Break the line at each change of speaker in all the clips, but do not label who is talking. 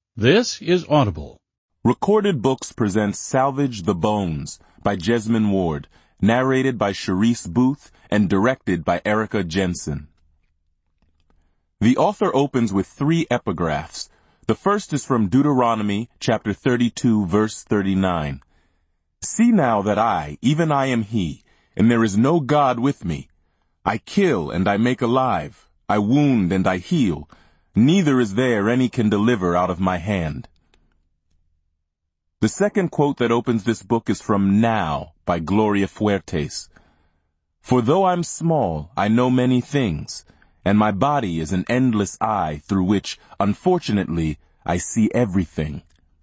This is Audible.
Recorded Books presents Salvage the Bones by Jesmyn Ward, narrated by Sharice Booth, and directed by Erica Jensen. The author opens with 3 epigraphs. The first is from Deuteronomy chapter 32, verse 39. See now that I, even I am he, and there is no God with me. I kill and I make alive. I wound and I heal. Neither is there any can deliver out of my hand. The second quote that opens this book is from Now by Gloria Fuertes. For though I'm small, I know many things, and my body is an endless eye through which, unfortunately, I see everything.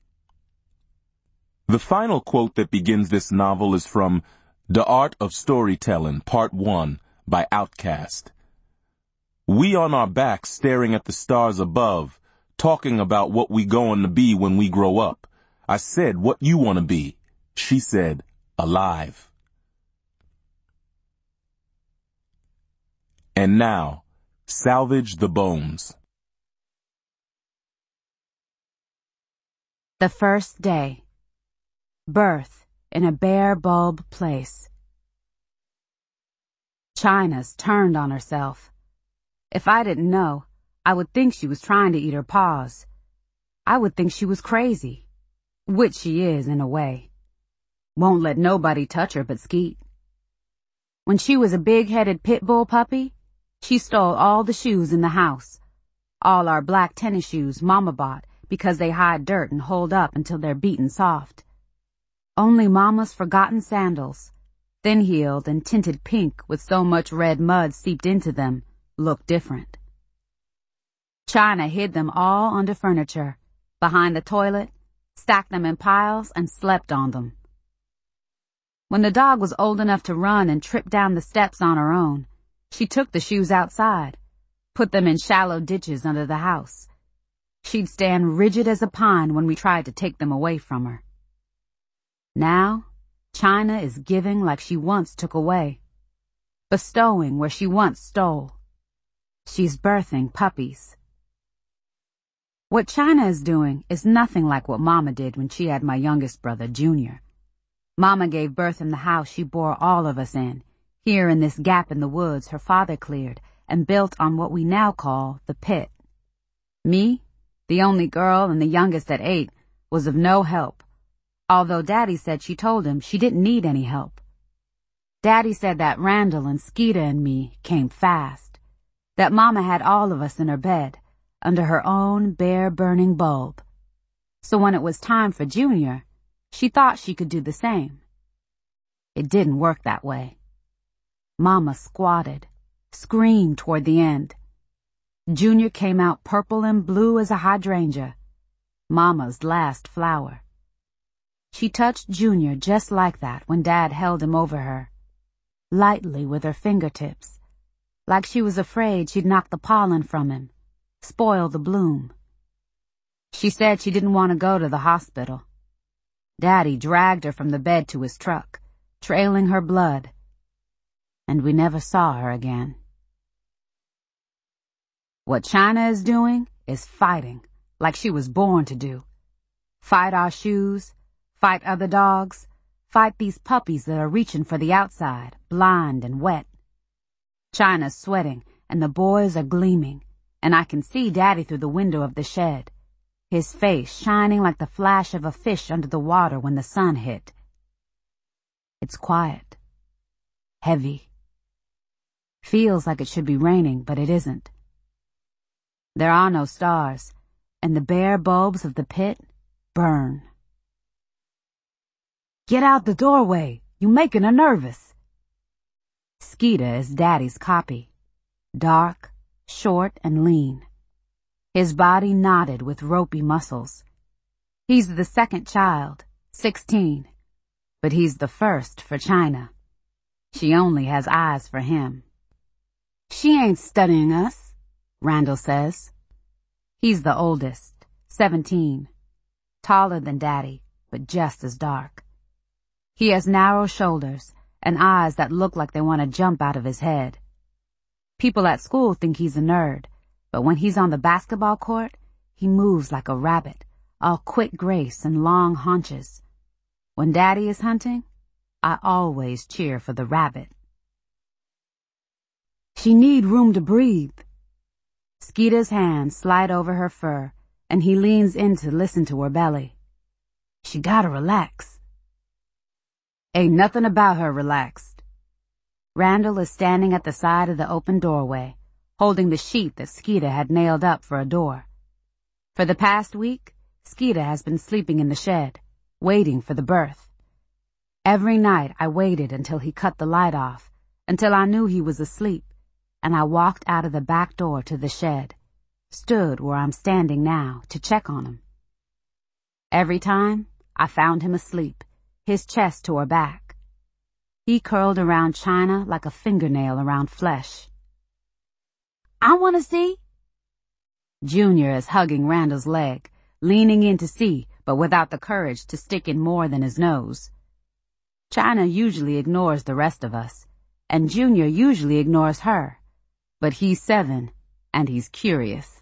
The final quote that begins this novel is from The Art of Storytelling, Part 1 by Outkast. We on our backs staring at the stars above, talking about what we going to be when we grow up. I said, what you want to be? She said, alive. And now, Salvage the Bones.
The first day. Birth in a bare bulb place. China's turned on herself. If I didn't know, I would think she was trying to eat her paws. I would think she was crazy, which she is in a way. Won't let nobody touch her but Skeet. When she was a big-headed pit bull puppy, she stole all the shoes in the house. All our black tennis shoes Mama bought because they hide dirt and hold up until they're beaten soft. Only Mama's forgotten sandals, thin-heeled and tinted pink with so much red mud seeped into them, look different. China hid them all under furniture, behind the toilet, stacked them in piles, and slept on them. When the dog was old enough to run and trip down the steps on her own, she took the shoes outside, put them in shallow ditches under the house. She'd stand rigid as a pine when we tried to take them away from her. Now, China is giving like she once took away, bestowing where she once stole. She's birthing puppies. What China is doing is nothing like what Mama did when she had my youngest brother, Junior. Mama gave birth in the house she bore all of us in, here in this gap in the woods her father cleared and built on what we now call the pit. Me, the only girl and the youngest at 8, was of no help, although Daddy said she told him she didn't need any help. Daddy said that Randall and Skeeta and me came fast, that Mama had all of us in her bed, under her own bare burning bulb. So when it was time for Junior, she thought she could do the same. It didn't work that way. Mama squatted, screamed toward the end. Junior came out purple and blue as a hydrangea, Mama's last flower. She touched Junior just like that when Dad held him over her, lightly with her fingertips, like she was afraid she'd knock the pollen from him, spoil the bloom. She said she didn't want to go to the hospital. Daddy dragged her from the bed to his truck, trailing her blood, and we never saw her again. What China is doing is fighting, like she was born to do. Fight our shoes, fight other dogs, fight these puppies that are reaching for the outside, blind and wet. China's sweating, and the boys are gleaming, and I can see Daddy through the window of the shed, his face shining like the flash of a fish under the water when the sun hit. It's quiet, heavy. Feels like it should be raining, but it isn't. There are no stars, and the bare bulbs of the pit burn. Get out the doorway, you making her nervous. Skeeta is Daddy's copy, dark, short, and lean. His body knotted with ropey muscles. He's the second child, 16, but he's the first for China. She only has eyes for him. She ain't studying us, Randall says. He's the oldest, 17, taller than Daddy, but just as dark. He has narrow shoulders and eyes that look like they want to jump out of his head. People at school think he's a nerd, but when he's on the basketball court, he moves like a rabbit, all quick grace and long haunches. When Daddy is hunting, I always cheer for the rabbit. She need room to breathe. Skeeter's hands slide over her fur, and he leans in to listen to her belly. She gotta relax. Ain't nothing about her relaxed. Randall is standing at the side of the open doorway, holding the sheet that Skeeter had nailed up for a door. For the past week, Skeeter has been sleeping in the shed, waiting for the birth. Every night I waited until he cut the light off, until I knew he was asleep, and I walked out of the back door to the shed, stood where I'm standing now to check on him. Every time, I found him asleep, his chest to her back. He curled around China like a fingernail around flesh. I want to see. Junior is hugging Randall's leg, leaning in to see, but without the courage to stick in more than his nose. China usually ignores the rest of us, and Junior usually ignores her, but he's 7, and he's curious.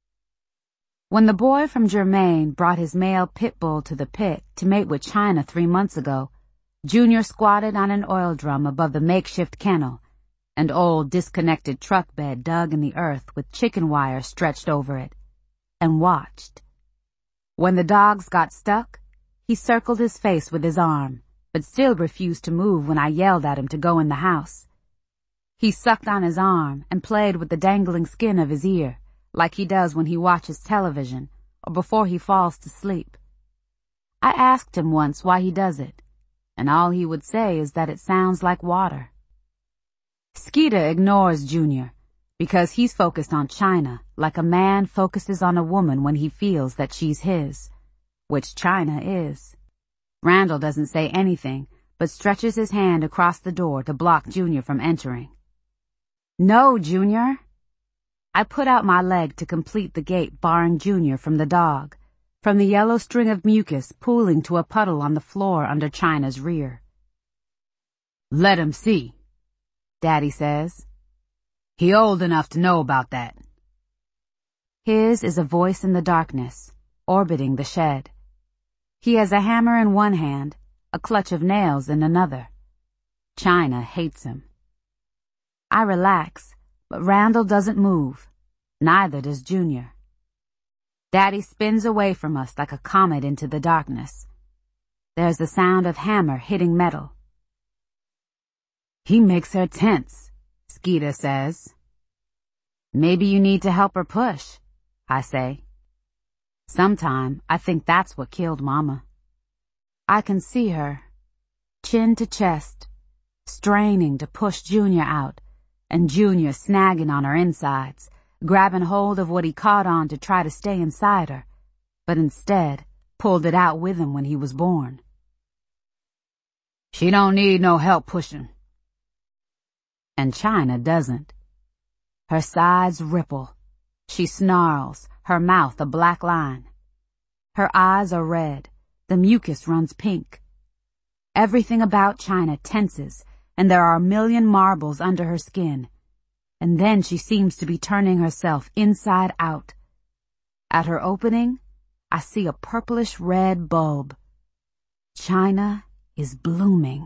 When the boy from Germain brought his male pit bull to the pit to mate with China 3 months ago, Junior squatted on an oil drum above the makeshift kennel, an old disconnected truck bed dug in the earth with chicken wire stretched over it, and watched. When the dogs got stuck, he circled his face with his arm, but still refused to move when I yelled at him to go in the house. He sucked on his arm and played with the dangling skin of his ear, like he does when he watches television or before he falls to sleep. I asked him once why he does it, and all he would say is that it sounds like water. Skeeter ignores Junior because he's focused on China like a man focuses on a woman when he feels that she's his, which China is. Randall doesn't say anything, but stretches his hand across the door to block Junior from entering. No, Junior. I put out my leg to complete the gate barring Junior from the dog, from the yellow string of mucus pooling to a puddle on the floor under China's rear. Let him see, Daddy says. He old enough to know about that. His is a voice in the darkness, orbiting the shed. He has a hammer in one hand, a clutch of nails in another. China hates him. I relax, but Randall doesn't move. Neither does Junior. Daddy spins away from us like a comet into the darkness. There's the sound of hammer hitting metal. He makes her tense, Skeeter says. Maybe you need to help her push, I say. Sometime I think that's what killed Mama. I can see her, chin to chest, straining to push Junior out, and Junior snagging on her insides, grabbing hold of what he caught on to try to stay inside her, but instead pulled it out with him when he was born. She don't need no help pushing. And China doesn't. Her sides ripple. She snarls, her mouth a black line. Her eyes are red. The mucus runs pink. Everything about China tenses, and there are a million marbles under her skin. And then she seems to be turning herself inside out. At her opening, I see a purplish red bulb. China is blooming.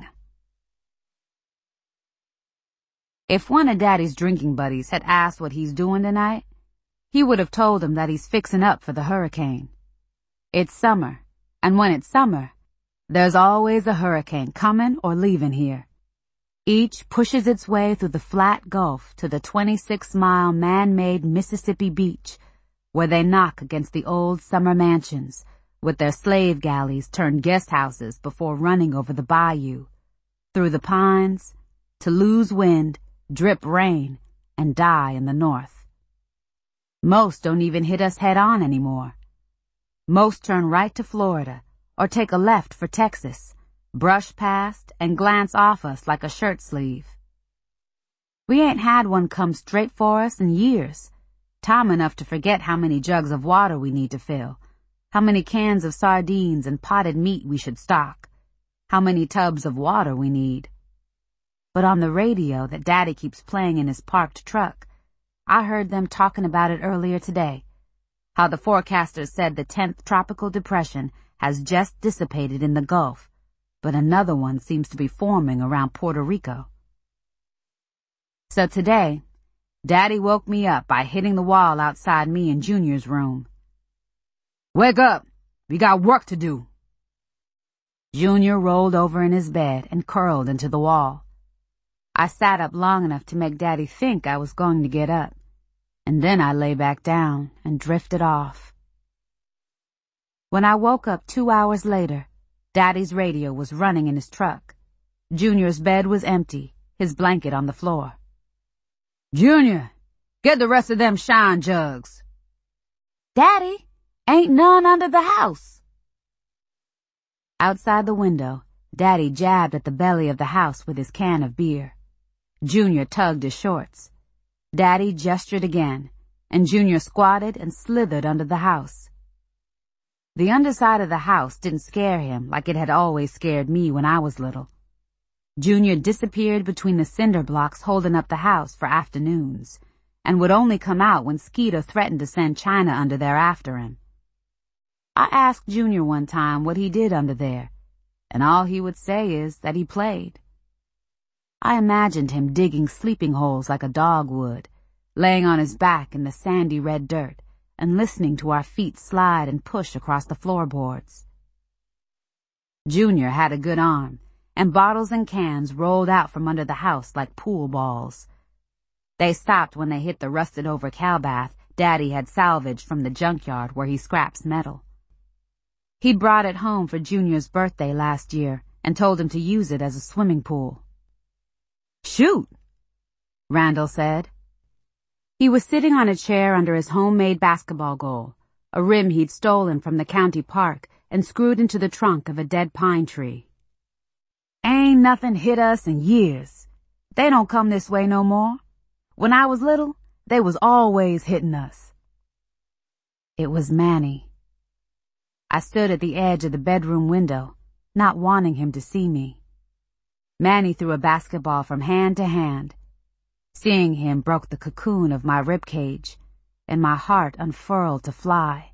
If one of Daddy's drinking buddies had asked what he's doing tonight, he would have told him that he's fixing up for the hurricane. It's summer, and when it's summer, there's always a hurricane coming or leaving here. Each pushes its way through the flat Gulf to the 26-mile man-made Mississippi beach, where they knock against the old summer mansions, with their slave galleys turned guest houses before running over the bayou, through the pines, to lose wind, drip rain, and die in the north. Most don't even hit us head on anymore. Most turn right to Florida, or take a left for Texas, brush past and glance off us like a shirt sleeve. We ain't had one come straight for us in years, time enough to forget how many jugs of water we need to fill, how many cans of sardines and potted meat we should stock, how many tubs of water we need. But on the radio that Daddy keeps playing in his parked truck, I heard them talking about it earlier today. how the forecasters said the 10th tropical depression has just dissipated in the Gulf, but another one seems to be forming around Puerto Rico. So today, Daddy woke me up by hitting the wall outside me and Junior's room. "Wake up! We got work to do." Junior rolled over in his bed and curled into the wall. I sat up long enough to make Daddy think I was going to get up, and then I lay back down and drifted off. When I woke up 2 hours later, Daddy's radio was running in his truck. Junior's bed was empty, his blanket on the floor. "Junior, get the rest of them shine jugs." "Daddy, ain't none under the house." Outside the window, Daddy jabbed at the belly of the house with his can of beer. Junior tugged his shorts. Daddy gestured again, and Junior squatted and slithered under the house. The underside of the house didn't scare him like it had always scared me when I was little. Junior disappeared between the cinder blocks holding up the house for afternoons, and would only come out when Skeeter threatened to send China under there after him. I asked Junior one time what he did under there, and all he would say is that he played. I imagined him digging sleeping holes like a dog would, laying on his back in the sandy red dirt, and listening to our feet slide and push across the floorboards. Junior had a good arm, and bottles and cans rolled out from under the house like pool balls. They stopped when they hit the rusted-over cow bath Daddy had salvaged from the junkyard where he scraps metal. He'd brought it home for Junior's birthday last year and told him to use it as a swimming pool. "Shoot," Randall said. He was sitting on a chair under his homemade basketball goal, a rim he'd stolen from the county park and screwed into the trunk of a dead pine tree. "Ain't nothing hit us in years. They don't come this way no more. When I was little, they was always hitting us." It was Manny. I stood at the edge of the bedroom window, not wanting him to see me. Manny threw a basketball from hand to hand. Seeing him broke the cocoon of my ribcage, and my heart unfurled to fly.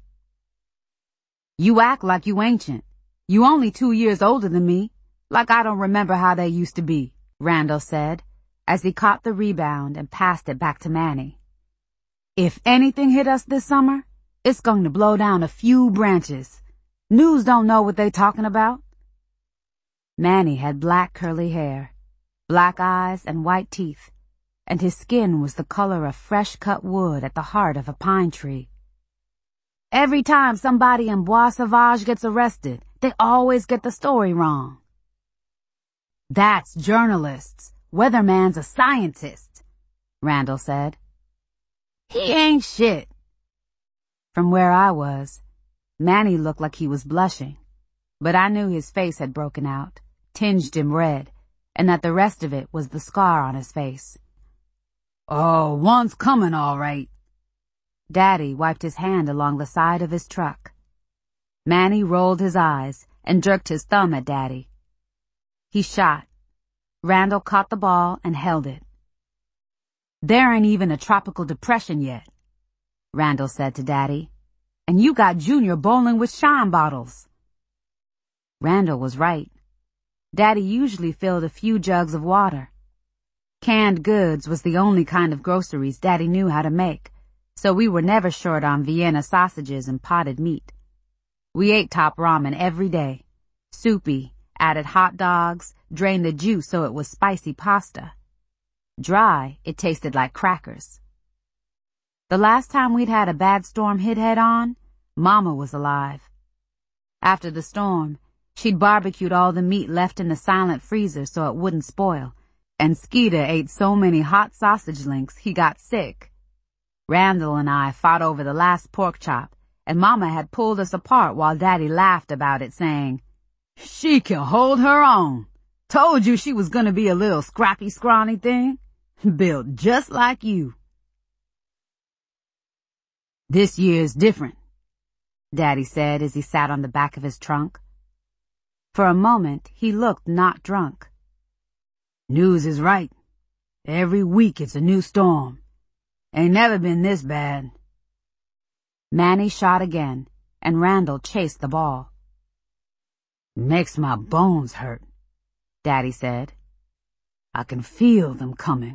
"You act like you ancient. You only 2 years older than me, like I don't remember how they used to be," Randall said, as he caught the rebound and passed it back to Manny. "If anything hit us this summer, it's going to blow down a few branches. News don't know what they talking about." Manny had black curly hair, black eyes and white teeth, and his skin was the color of fresh-cut wood at the heart of a pine tree. "Every time somebody in Bois Sauvage gets arrested, they always get the story wrong." "That's journalists. Weatherman's a scientist," Randall said. "He ain't shit." From where I was, Manny looked like he was blushing, but I knew his face had broken out, tinged him red, and that the rest of it was the scar on his face. "Oh, one's coming all right." Daddy wiped his hand along the side of his truck. Manny rolled his eyes and jerked his thumb at Daddy. He shot. Randall caught the ball and held it. "There ain't even a tropical depression yet," Randall said to Daddy, "and you got Junior bowling with shine bottles." Randall was right. Daddy usually filled a few jugs of water. Canned goods was the only kind of groceries Daddy knew how to make, so we were never short on Vienna sausages and potted meat. We ate Top Ramen every day. Soupy, added hot dogs, drained the juice so it was spicy pasta. Dry, it tasted like crackers. The last time we'd had a bad storm hit head-on, Mama was alive. After the storm, she'd barbecued all the meat left in the silent freezer so it wouldn't spoil, and Skeeter ate so many hot sausage links he got sick. Randall and I fought over the last pork chop, and Mama had pulled us apart while Daddy laughed about it, saying, "She can hold her own. Told you she was going to be a little scrappy, scrawny thing. Built just like you." "This year's different," Daddy said as he sat on the back of his trunk. For a moment, he looked not drunk. "News is right. Every week it's a new storm. Ain't never been this bad." Manny shot again, and Randall chased the ball. "Makes my bones hurt," Daddy said. "I can feel them coming."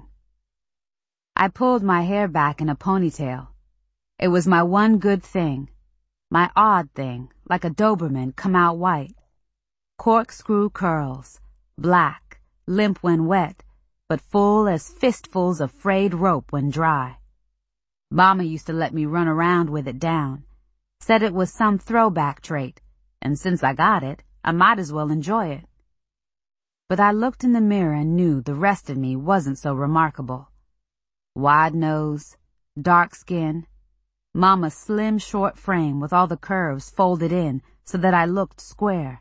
I pulled my hair back in a ponytail. It was my one good thing, my odd thing, like a Doberman come out white. Corkscrew curls, black, limp when wet, but full as fistfuls of frayed rope when dry. Mama used to let me run around with it down, said it was some throwback trait, and since I got it, I might as well enjoy it. But I looked in the mirror and knew the rest of me wasn't so remarkable. Wide nose, dark skin, Mama's slim short frame with all the curves folded in so that I looked square.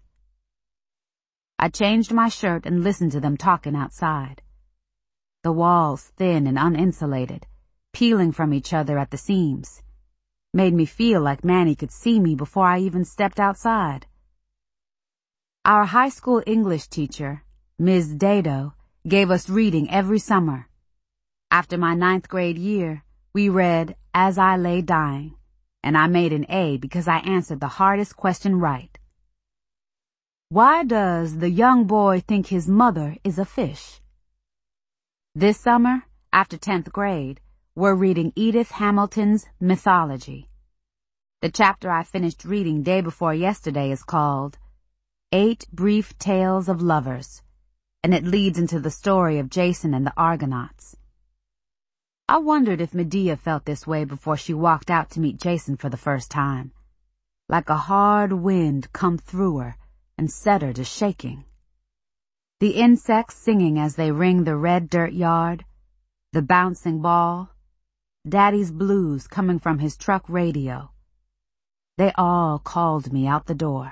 I changed my shirt and listened to them talking outside. The walls, thin and uninsulated, peeling from each other at the seams, made me feel like Manny could see me before I even stepped outside. Our high school English teacher, Ms. Dado, gave us reading every summer. After my 9th grade year, we read As I Lay Dying, and I made an A because I answered the hardest question right. Why does the young boy think his mother is a fish? This summer, after 10th grade, we're reading Edith Hamilton's Mythology. The chapter I finished reading day before yesterday is called 8 Brief Tales of Lovers, and it leads into the story of Jason and the Argonauts. I wondered if Medea felt this way before she walked out to meet Jason for the first time, like a hard wind come through her and set her to shaking. The insects singing as they ring the red dirt yard, the bouncing ball, Daddy's blues coming from his truck radio. They all called me out the door.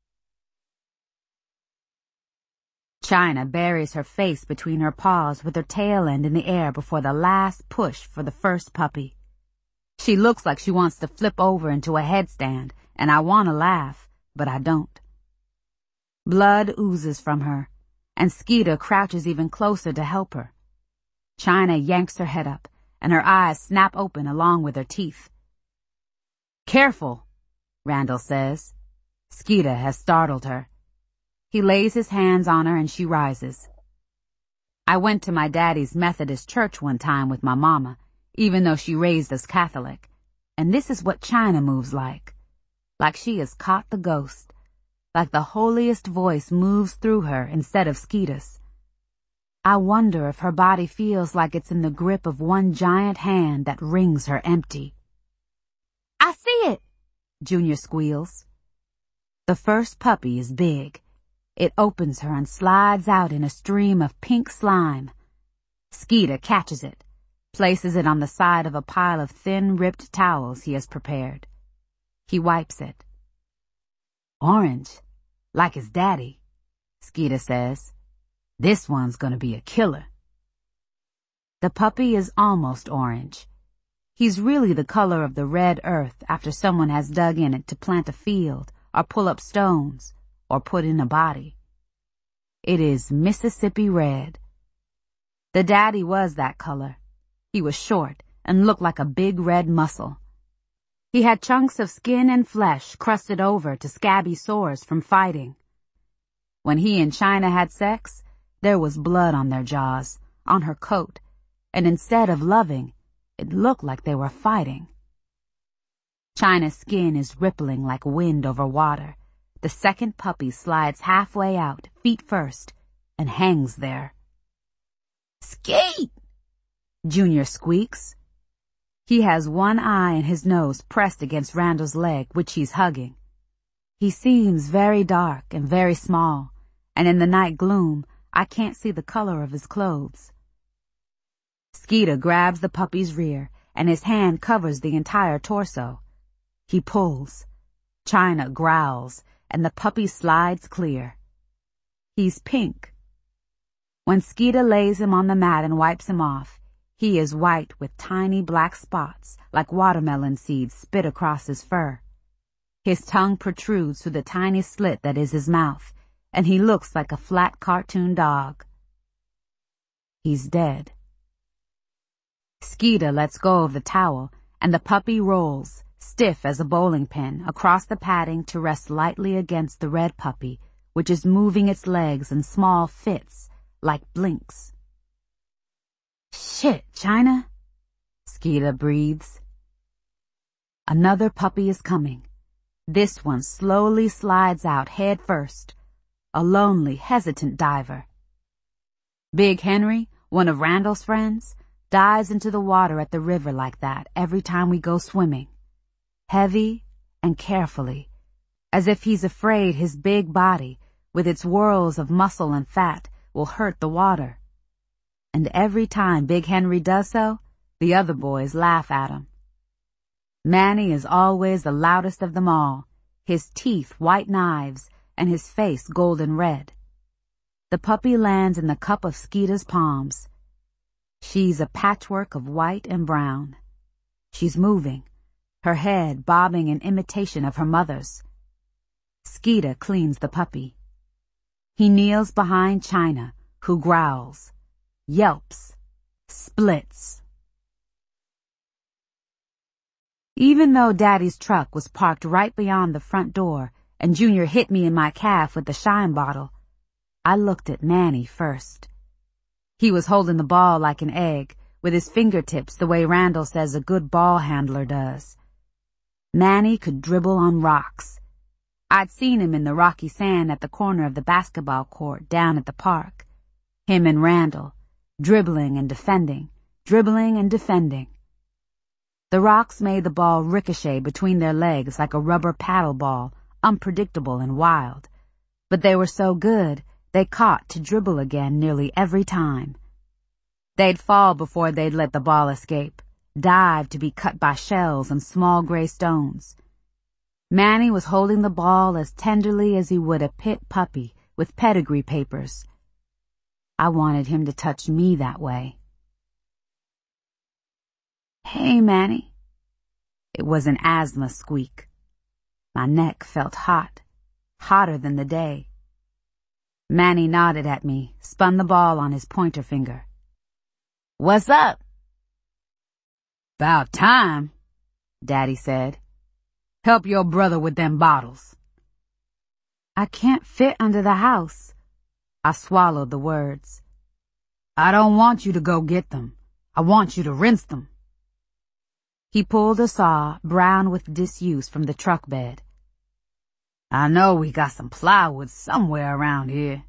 China buries her face between her paws with her tail end in the air before the last push for the first puppy. She looks like she wants to flip over into a headstand, and I want to laugh, but I don't. Blood oozes from her, and Skeeter crouches even closer to help her. China yanks her head up, and her eyes snap open along with her teeth. "Careful," Randall says. Skeeter has startled her. He lays his hands on her and she rises. I went to my daddy's Methodist church one time with my mama, even though she raised us Catholic, and this is what China moves like she has caught the ghost, like the holiest voice moves through her instead of Skeeter's. I wonder if her body feels like it's in the grip of one giant hand that wrings her empty. "I see it," Junior squeals. The first puppy is big. It opens her and slides out in a stream of pink slime. Skeeter catches it, places it on the side of a pile of thin, ripped towels he has prepared. He wipes it. "Orange, like his daddy," Skeeter says. "This one's gonna be a killer." The puppy is almost orange. He's really the color of the red earth after someone has dug in it to plant a field, or pull up stones, or put in a body. It is Mississippi red. The daddy was that color. He was short and looked like a big red muscle. He had chunks of skin and flesh crusted over to scabby sores from fighting. When he and China had sex, there was blood on their jaws, on her coat, and instead of loving, it looked like they were fighting. China's skin is rippling like wind over water. The second puppy slides halfway out, feet first, and hangs there. "Skeet!" Junior squeaks. He has one eye and his nose pressed against Randall's leg, which he's hugging. He seems very dark and very small, and in the night gloom, I can't see the color of his clothes. Skeeter grabs the puppy's rear, and his hand covers the entire torso. He pulls. China growls, and the puppy slides clear. He's pink. When Skeeter lays him on the mat and wipes him off, he is white with tiny black spots like watermelon seeds spit across his fur. His tongue protrudes through the tiny slit that is his mouth, and he looks like a flat cartoon dog. He's dead. Skeeter lets go of the towel, and the puppy rolls, stiff as a bowling pin, across the padding to rest lightly against the red puppy, which is moving its legs in small fits, like blinks. "Shit, China," Skeeter breathes. Another puppy is coming. This one slowly slides out head first, a lonely, hesitant diver. Big Henry, one of Randall's friends, dives into the water at the river like that every time we go swimming, heavy and carefully, as if he's afraid his big body, with its whirls of muscle and fat, will hurt the water. And every time Big Henry does so, the other boys laugh at him. Manny is always the loudest of them all, his teeth white knives and his face golden red. The puppy lands in the cup of Skeeter's palms. She's a patchwork of white and brown. She's moving, her head bobbing in imitation of her mother's. Skeeter cleans the puppy. He kneels behind China, who growls, yelps, splits. Even though Daddy's truck was parked right beyond the front door and Junior hit me in my calf with the shine bottle, I looked at Manny first. He was holding the ball like an egg, with his fingertips the way Randall says a good ball handler does. Manny could dribble on rocks. I'd seen him in the rocky sand at the corner of the basketball court down at the park. Him and Randall, dribbling and defending, dribbling and defending. The rocks made the ball ricochet between their legs like a rubber paddle ball, unpredictable and wild. But they were so good, they caught to dribble again nearly every time. They'd fall before they'd let the ball escape, dive to be cut by shells and small gray stones. Manny was holding the ball as tenderly as he would a pit puppy with pedigree papers. I wanted him to touch me that way. "Hey, Manny." It was an asthma squeak. My neck felt hot, hotter than the day. Manny nodded at me, spun the ball on his pointer finger. "What's up?" "'Bout time," Daddy said. "Help your brother with them bottles." "I can't fit under the house." I swallowed the words. "I don't want you to go get them. I want you to rinse them." He pulled a saw, brown with disuse, from the truck bed. "I know we got some plywood somewhere around here."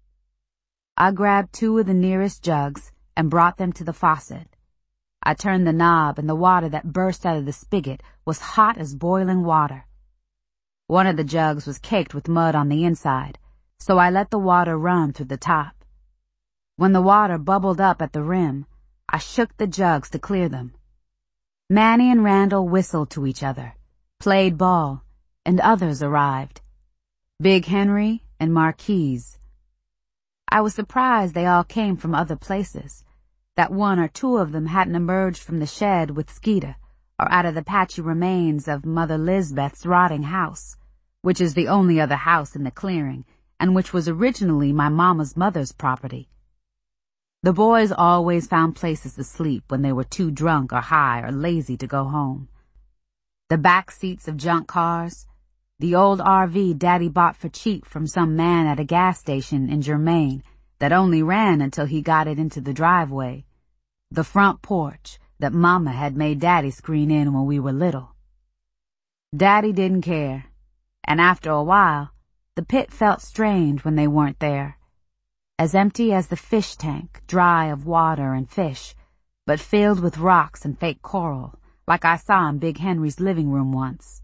I grabbed 2 of the nearest jugs and brought them to the faucet. I turned the knob, and the water that burst out of the spigot was hot as boiling water. One of the jugs was caked with mud on the inside, so I let the water run through the top. When the water bubbled up at the rim, I shook the jugs to clear them. Manny and Randall whistled to each other, played ball, and others arrived. Big Henry and Marquise. I was surprised they all came from other places, that 1 or 2 of them hadn't emerged from the shed with Skeeter, or out of the patchy remains of Mother Lisbeth's rotting house, which is the only other house in the clearing, and which was originally my mama's mother's property. The boys always found places to sleep when they were too drunk or high or lazy to go home. The back seats of junk cars, the old RV Daddy bought for cheap from some man at a gas station in Germain that only ran until he got it into the driveway, the front porch that Mama had made Daddy screen in when we were little. Daddy didn't care, and after a while, the pit felt strange when they weren't there. As empty as the fish tank, dry of water and fish, but filled with rocks and fake coral, like I saw in Big Henry's living room once.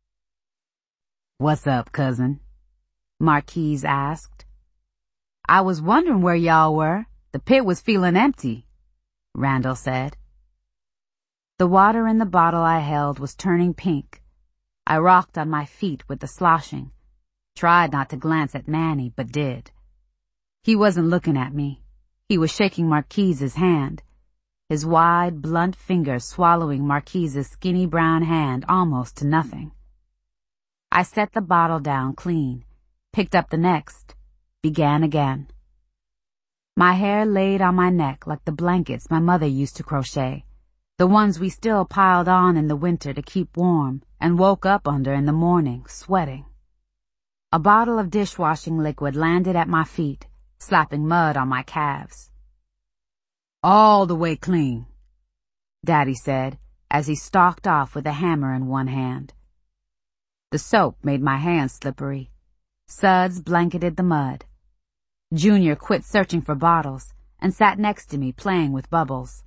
"What's up, cousin?" Marquise asked. "I was wondering where y'all were. The pit was feeling empty," Randall said. The water in the bottle I held was turning pink. I rocked on my feet with the sloshing, tried not to glance at Manny, but did. He wasn't looking at me. He was shaking Marquise's hand, his wide, blunt fingers swallowing Marquise's skinny brown hand almost to nothing. I set the bottle down clean, picked up the next, began again. My hair laid on my neck like the blankets my mother used to crochet, The ones we still piled on in the winter to keep warm and woke up under in the morning, sweating. A bottle of dishwashing liquid landed at my feet, slapping mud on my calves. "All the way clean," Daddy said as he stalked off with a hammer in one hand. The soap made my hands slippery. Suds blanketed the mud. Junior quit searching for bottles and sat next to me playing with bubbles.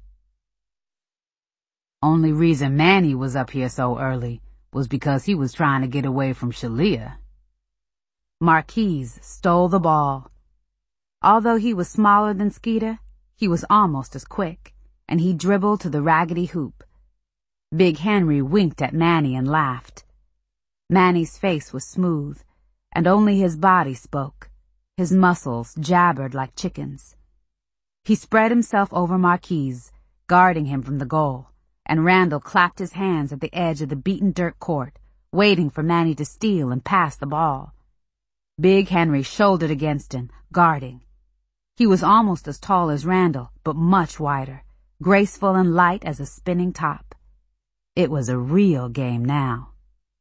"Only reason Manny was up here so early was because he was trying to get away from Shalia." Marquise stole the ball. Although he was smaller than Skeeter, he was almost as quick, and he dribbled to the raggedy hoop. Big Henry winked at Manny and laughed. Manny's face was smooth, and only his body spoke. His muscles jabbered like chickens. He spread himself over Marquise, guarding him from the goal, and Randall clapped his hands at the edge of the beaten dirt court, waiting for Manny to steal and pass the ball. Big Henry shouldered against him, guarding. He was almost as tall as Randall, but much wider, graceful and light as a spinning top. It was a real game now.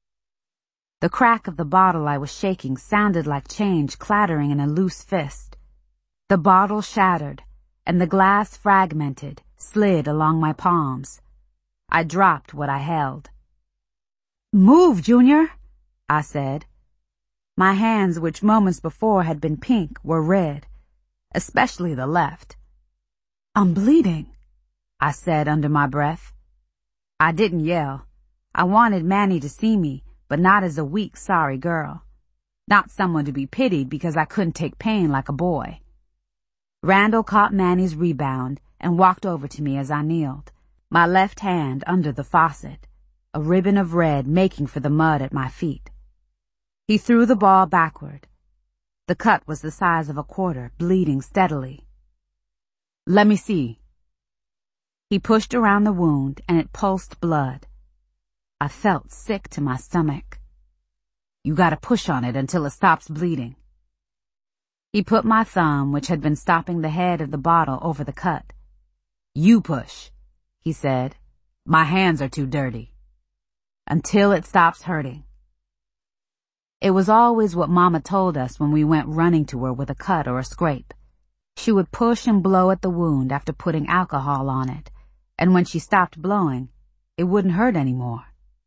The crack of the bottle I was shaking sounded like change clattering in a loose fist. The bottle shattered, and the glass fragmented, slid along my palms. I dropped what I held. "Move, Junior," I said. My hands, which moments before had been pink, were red, especially the left. "I'm bleeding," I said under my breath. I didn't yell. I wanted Manny to see me, but not as a weak, sorry girl. Not someone to be pitied because I couldn't take pain like a boy. Randall caught Manny's rebound and walked over to me as I kneeled, my left hand under the faucet, a ribbon of red making for the mud at my feet. He threw the ball backward. The cut was the size of a quarter, bleeding steadily. "Let me see." He pushed around the wound, and it pulsed blood. I felt sick to my stomach. "You gotta push on it until it stops bleeding." He put my thumb, which had been stopping the head of the bottle, over the cut. "You push," he said. "My hands are too dirty." "Until it stops hurting." It was always what Mama told us when we went running to her with a cut or a scrape. She would push and blow at the wound after putting alcohol on it, and when she stopped blowing, it wouldn't hurt anymore.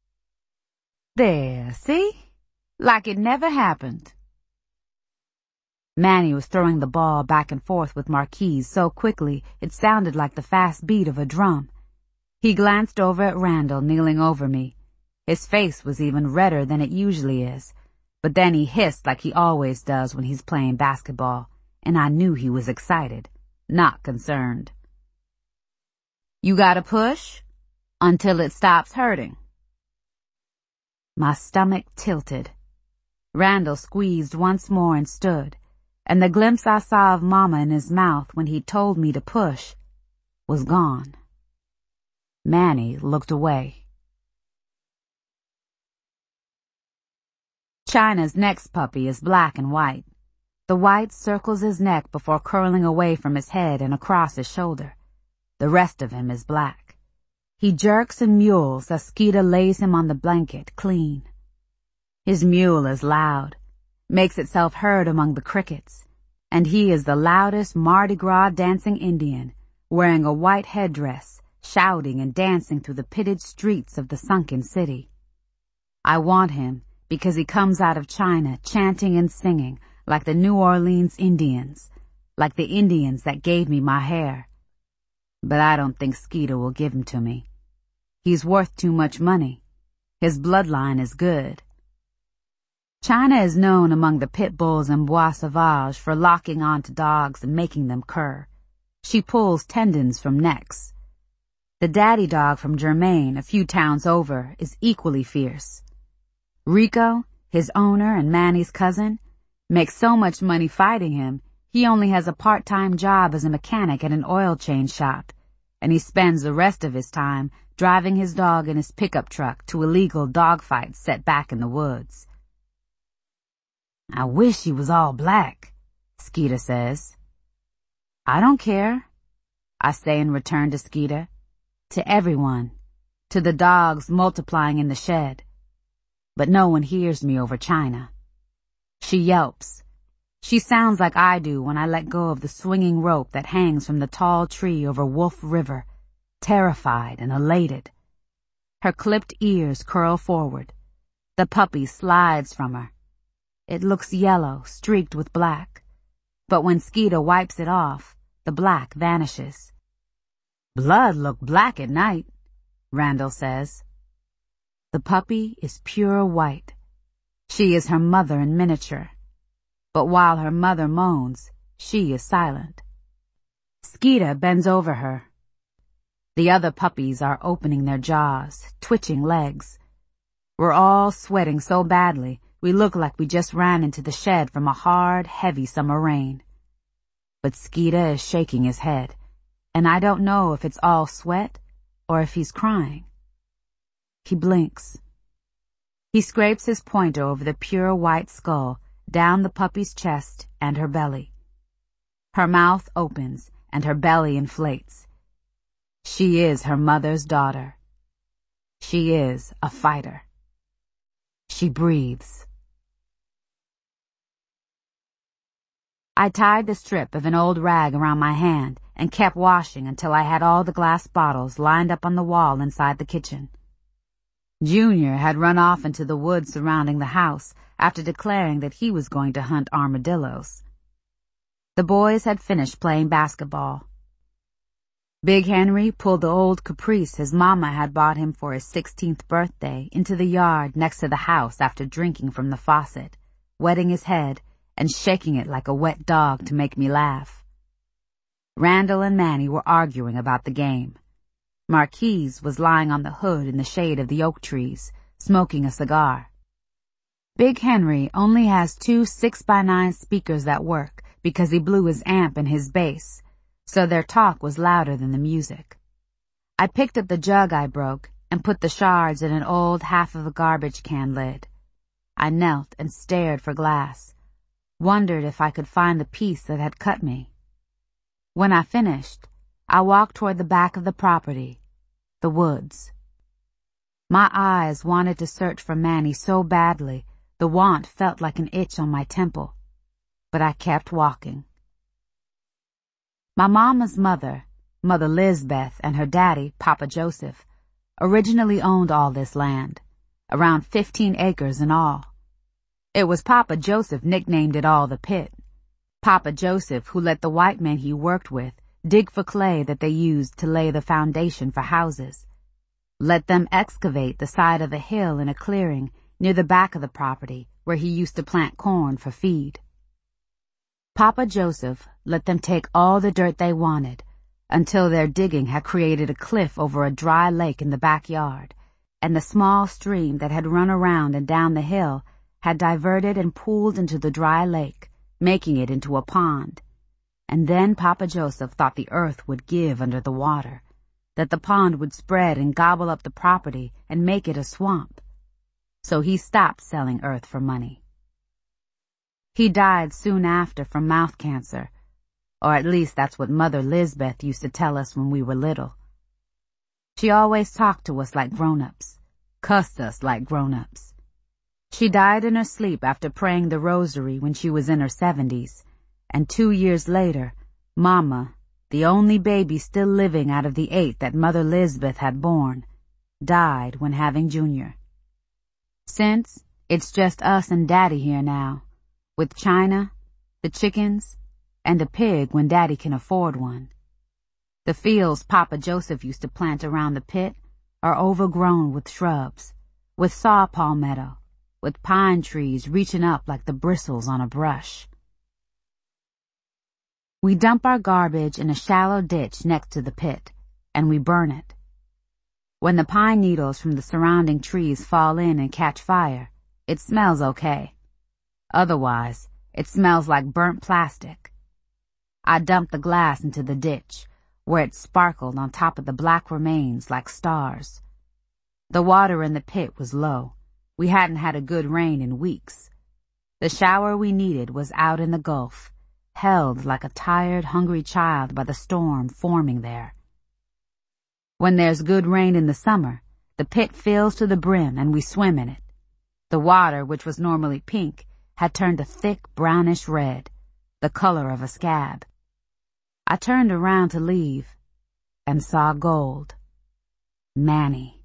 "There, see? Like it never happened." Manny was throwing the ball back and forth with Marquise so quickly it sounded like the fast beat of a drum. He glanced over at Randall kneeling over me. His face was even redder than it usually is, but then he hissed like he always does when he's playing basketball, and I knew he was excited, not concerned. "You gotta push until it stops hurting." My stomach tilted. Randall squeezed once more and stood, and the glimpse I saw of Mama in his mouth when he told me to push was gone. Manny looked away. China's next puppy is black and white. The white circles his neck before curling away from his head and across his shoulder. The rest of him is black. He jerks and mewls as Skeeter lays him on the blanket, clean. His mewl is loud, makes itself heard among the crickets, and he is the loudest Mardi Gras dancing Indian, wearing a white headdress, shouting and dancing through the pitted streets of the sunken city. I want him because he comes out of China chanting and singing like the New Orleans Indians, like the Indians that gave me my hair. But I don't think Skeeter will give him to me. He's worth too much money. His bloodline is good. China is known among the pit bulls in Bois Sauvage for locking onto dogs and making them cur. She pulls tendons from necks. The daddy dog from Germain, a few towns over, is equally fierce. Rico, his owner and Manny's cousin, makes so much money fighting him, he only has a part-time job as a mechanic at an oil change shop, and he spends the rest of his time driving his dog in his pickup truck to illegal dogfights set back in the woods. "I wish he was all black," Skeeter says. "I don't care," I say in return to Skeeter. to everyone, to the dogs multiplying in the shed. But no one hears me over China. She yelps. She sounds like I do when I let go of the swinging rope that hangs from the tall tree over Wolf River, terrified and elated. Her clipped ears curl forward. The puppy slides from her. It looks yellow, streaked with black. But when Skeeter wipes it off, the black vanishes. "Blood look black at night," Randall says. The puppy is pure white. She is her mother in miniature. But while her mother moans, she is silent. Skeeter bends over her. The other puppies are opening their jaws, twitching legs. We're all sweating so badly, we look like we just ran into the shed from a hard, heavy summer rain. But Skeeter is shaking his head, and I don't know if it's all sweat or if he's crying. He blinks. He scrapes his pointer over the pure white skull, down the puppy's chest and her belly. Her mouth opens and her belly inflates. She is her mother's daughter. She is a fighter. She breathes. I tied the strip of an old rag around my hand and kept washing until I had all the glass bottles lined up on the wall inside the kitchen. Junior had run off into the woods surrounding the house after declaring that he was going to hunt armadillos. The boys had finished playing basketball. Big Henry pulled the old Caprice his mama had bought him for his 16th birthday into the yard next to the house after drinking from the faucet, wetting his head and shaking it like a wet dog to make me laugh. Randall and Manny were arguing about the game. Marquise was lying on the hood in the shade of the oak trees, smoking a cigar. Big Henry only has 2 6x9 speakers that work because he blew his amp and his bass, so their talk was louder than the music. I picked up the jug I broke and put the shards in an old half of a garbage can lid. I knelt and stared for glass, wondered if I could find the piece that had cut me. When I finished, I walked toward the back of the property, the woods. My eyes wanted to search for Manny so badly, the want felt like an itch on my temple, but I kept walking. My mama's mother, Mother Lizbeth, and her daddy, Papa Joseph, originally owned all this land, around 15 acres in all. It was Papa Joseph nicknamed it all the Pit. Papa Joseph who let the white men he worked with dig for clay that they used to lay the foundation for houses. Let them excavate the side of a hill in a clearing near the back of the property where he used to plant corn for feed. Papa Joseph let them take all the dirt they wanted until their digging had created a cliff over a dry lake in the backyard, and the small stream that had run around and down the hill had diverted and pooled into the dry lake, making it into a pond. And then Papa Joseph thought the earth would give under the water, that the pond would spread and gobble up the property and make it a swamp. So he stopped selling earth for money. He died soon after from mouth cancer, or at least that's what Mother Lizbeth used to tell us when we were little. She always talked to us like grown-ups, cussed us like grown-ups. She died in her sleep after praying the rosary when she was in her 70s, and 2 years later, Mama, the only baby still living out of the 8 that Mother Lizbeth had born, died when having Junior. Since, it's just us and Daddy here now, with China, the chickens, and a pig when Daddy can afford one. The fields Papa Joseph used to plant around the pit are overgrown with shrubs, with saw palmetto, with pine trees reaching up like the bristles on a brush. We dump our garbage in a shallow ditch next to the pit, and we burn it. When the pine needles from the surrounding trees fall in and catch fire, it smells okay. Otherwise, it smells like burnt plastic. I dumped the glass into the ditch, where it sparkled on top of the black remains like stars. The water in the pit was low. We hadn't had a good rain in weeks. The shower we needed was out in the Gulf, held like a tired, hungry child by the storm forming there. When there's good rain in the summer, the pit fills to the brim and we swim in it. The water, which was normally pink, had turned a thick brownish red, the color of a scab. I turned around to leave and saw gold. Manny.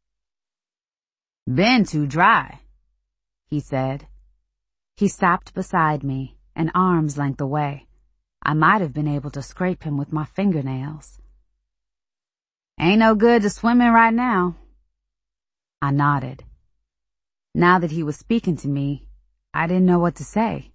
"Been too dry," he said. He stopped beside me, an arm's length away. I might have been able to scrape him with my fingernails. "Ain't no good to swim in right now." I nodded. Now that he was speaking to me, I didn't know what to say.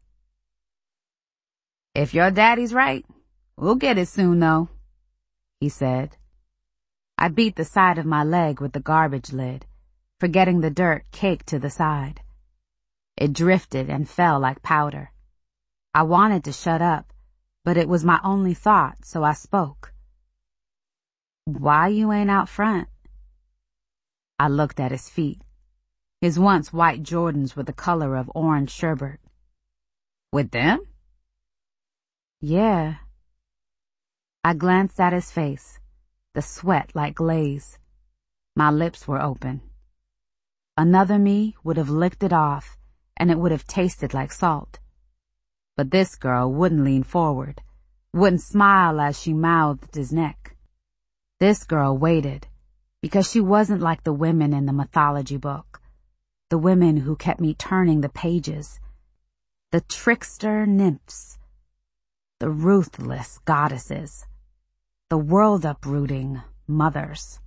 "If your daddy's right, we'll get it soon, though," he said. I beat the side of my leg with the garbage lid, forgetting the dirt caked to the side. It drifted and fell like powder. I wanted to shut up, but it was my only thought, so I spoke. "Why you ain't out front?" I looked at his feet. His once white Jordans were the color of orange sherbet. "With them?" "Yeah." I glanced at his face, the sweat like glaze. My lips were open. Another me would have licked it off, and it would have tasted like salt. But this girl wouldn't lean forward, wouldn't smile as she mouthed his neck. This girl waited, because she wasn't like the women in the mythology book, the women who kept me turning the pages, the trickster nymphs, the ruthless goddesses, the world-uprooting mothers.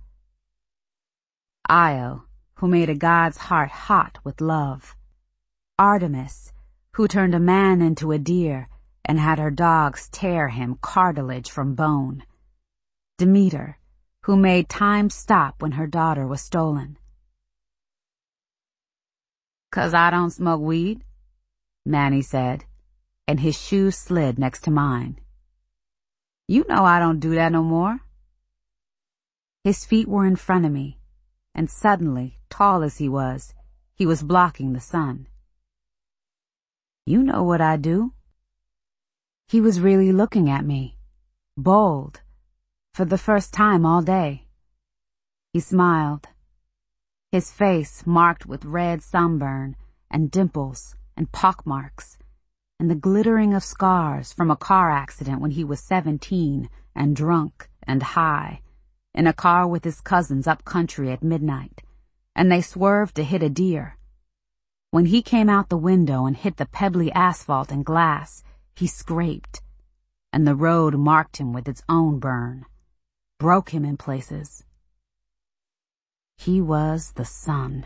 Io, who made a god's heart hot with love. Artemis, who turned a man into a deer and had her dogs tear him cartilage from bone. Demeter, who made time stop when her daughter was stolen. "'Cause I don't smoke weed," Manny said, and his shoes slid next to mine. "You know I don't do that no more." His feet were in front of me, and suddenly, tall as he was blocking the sun. "You know what I do." He was really looking at me, bold, for the first time all day. He smiled. His face marked with red sunburn and dimples and pockmarks and the glittering of scars from a car accident when he was 17 and drunk and high, in a car with his cousins up country at midnight, and they swerved to hit a deer. When he came out the window and hit the pebbly asphalt and glass, he scraped, and the road marked him with its own burn, broke him in places. He was the sun.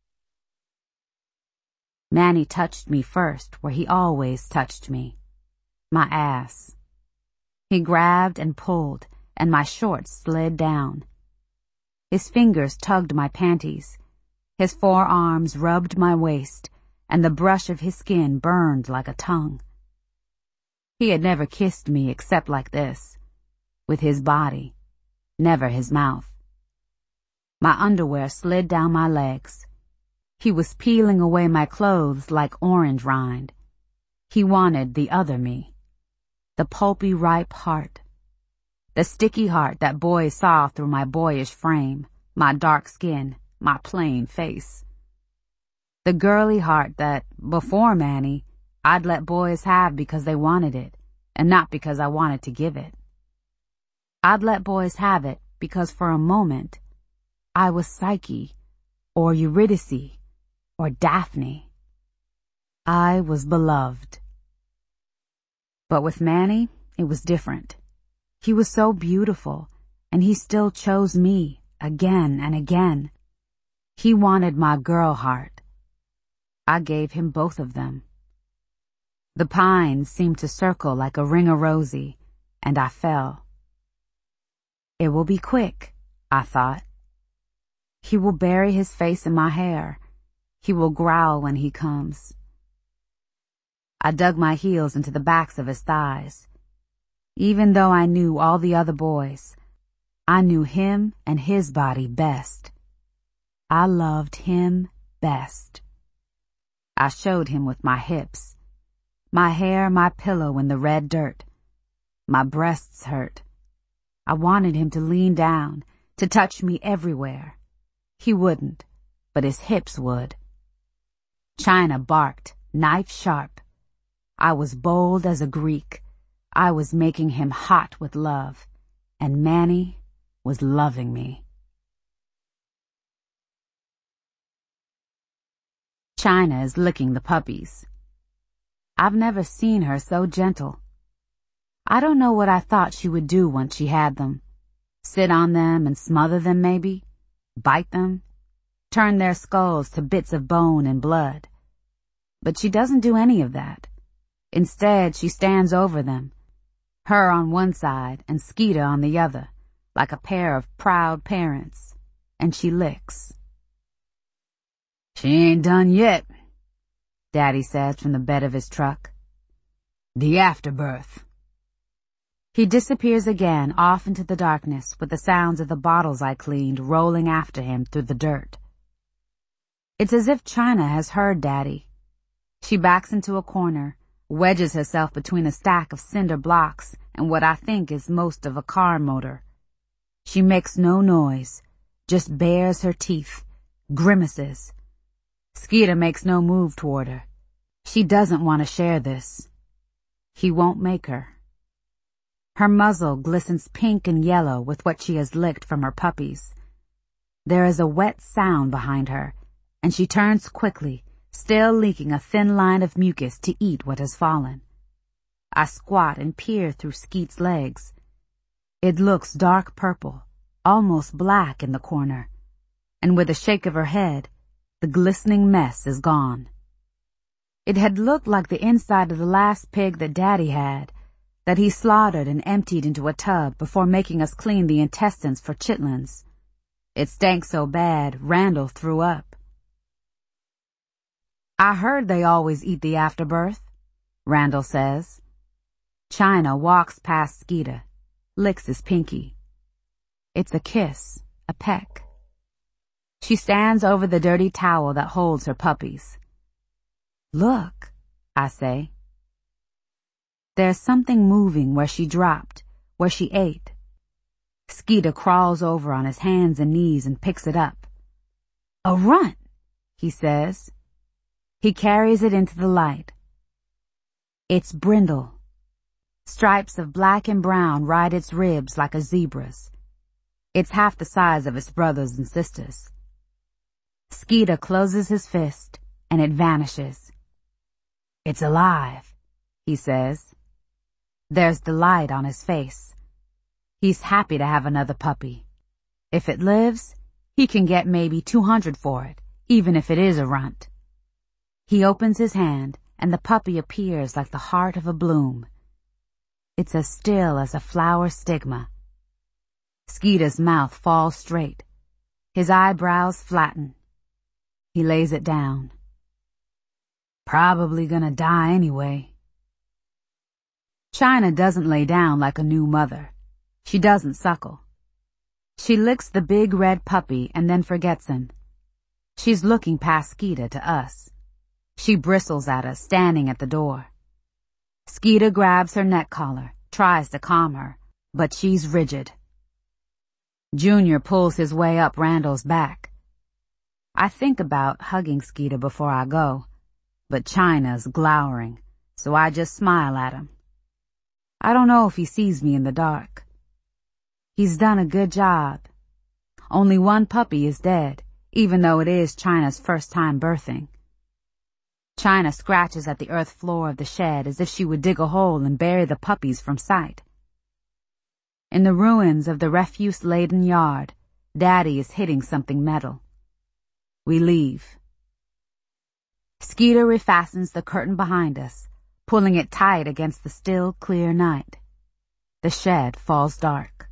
Manny touched me first where he always touched me, my ass. He grabbed and pulled, and my shorts slid down. His fingers tugged my panties. His forearms rubbed my waist, and the brush of his skin burned like a tongue. He had never kissed me except like this, with his body, never his mouth. My underwear slid down my legs. He was peeling away my clothes like orange rind. He wanted the other me, the pulpy ripe heart, the sticky heart that boys saw through my boyish frame, my dark skin, my plain face. The girly heart that, before Manny, I'd let boys have because they wanted it, and not because I wanted to give it. I'd let boys have it because for a moment, I was Psyche, or Eurydice, or Daphne. I was beloved. But with Manny, it was different. He was so beautiful, and he still chose me again and again. He wanted my girl heart. I gave him both of them. The pines seemed to circle like a ring-a-rosy, and I fell. It will be quick, I thought. He will bury his face in my hair. He will growl when he comes. I dug my heels into the backs of his thighs. Even though I knew all the other boys, I knew him and his body best. I loved him best. I showed him with my hips, my hair my pillow in the red dirt. My breasts hurt. I wanted him to lean down, to touch me everywhere. He wouldn't, but his hips would. China barked, knife sharp. I was bold as a Greek. I was making him hot with love, and Manny was loving me. China is licking the puppies. I've never seen her so gentle. I don't know what I thought she would do once she had them. Sit on them and smother them maybe, bite them, turn their skulls to bits of bone and blood. But she doesn't do any of that. Instead, she stands over them, her on one side and Skeeter on the other, like a pair of proud parents, and she licks. "She ain't done yet," Daddy says from the bed of his truck. "The afterbirth." He disappears again off into the darkness with the sounds of the bottles I cleaned rolling after him through the dirt. It's as if China has heard Daddy. She backs into a corner, wedges herself between a stack of cinder blocks and what I think is most of a car motor. She makes no noise, just bares her teeth, grimaces. Skeeter makes no move toward her. She doesn't want to share this. He won't make her. Her muzzle glistens pink and yellow with what she has licked from her puppies. There is a wet sound behind her, and she turns quickly, still leaking a thin line of mucus to eat what has fallen. I squat and peer through Skeet's legs. It looks dark purple, almost black in the corner, and with a shake of her head, the glistening mess is gone. It had looked like the inside of the last pig that Daddy had, that he slaughtered and emptied into a tub before making us clean the intestines for chitlins. It stank so bad, Randall threw up. "I heard they always eat the afterbirth," Randall says. China walks past Skeeter, licks his pinky. It's a kiss, a peck. She stands over the dirty towel that holds her puppies. "Look," I say. There's something moving where she dropped, where she ate. Skeeter crawls over on his hands and knees and picks it up. "A runt," he says. He carries it into the light. It's brindle. Stripes of black and brown ride its ribs like a zebra's. It's half the size of its brothers and sisters. Skeeter closes his fist, and it vanishes. "It's alive," he says. There's delight on his face. He's happy to have another puppy. If it lives, he can get maybe 200 for it, even if it is a runt. He opens his hand, and the puppy appears like the heart of a bloom. It's as still as a flower stigma. Skeeter's mouth falls straight. His eyebrows flatten. He lays it down. "Probably gonna die anyway." China doesn't lay down like a new mother. She doesn't suckle. She licks the big red puppy and then forgets him. She's looking past Skeeter to us. She bristles at us, standing at the door. Skeeter grabs her neck collar, tries to calm her, but she's rigid. Junior pulls his way up Randall's back. I think about hugging Skeeter before I go, but China's glowering, so I just smile at him. I don't know if he sees me in the dark. He's done a good job. Only one puppy is dead, even though it is China's first time birthing. China scratches at the earth floor of the shed as if she would dig a hole and bury the puppies from sight. In the ruins of the refuse-laden yard, Daddy is hitting something metal. We leave. Skeeter refastens the curtain behind us, pulling it tight against the still, clear night. The shed falls dark.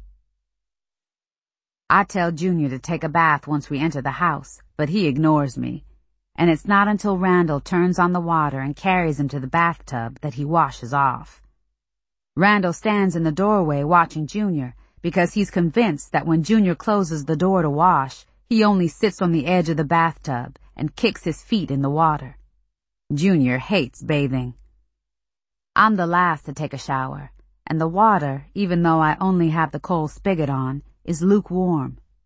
I tell Junior to take a bath once we enter the house, but he ignores me, and it's not until Randall turns on the water and carries him to the bathtub that he washes off. Randall stands in the doorway watching Junior because he's convinced that when Junior closes the door to wash, he only sits on the edge of the bathtub and kicks his feet in the water. Junior hates bathing. I'm the last to take a shower, and the water, even though I only have the coal spigot on, is lukewarm.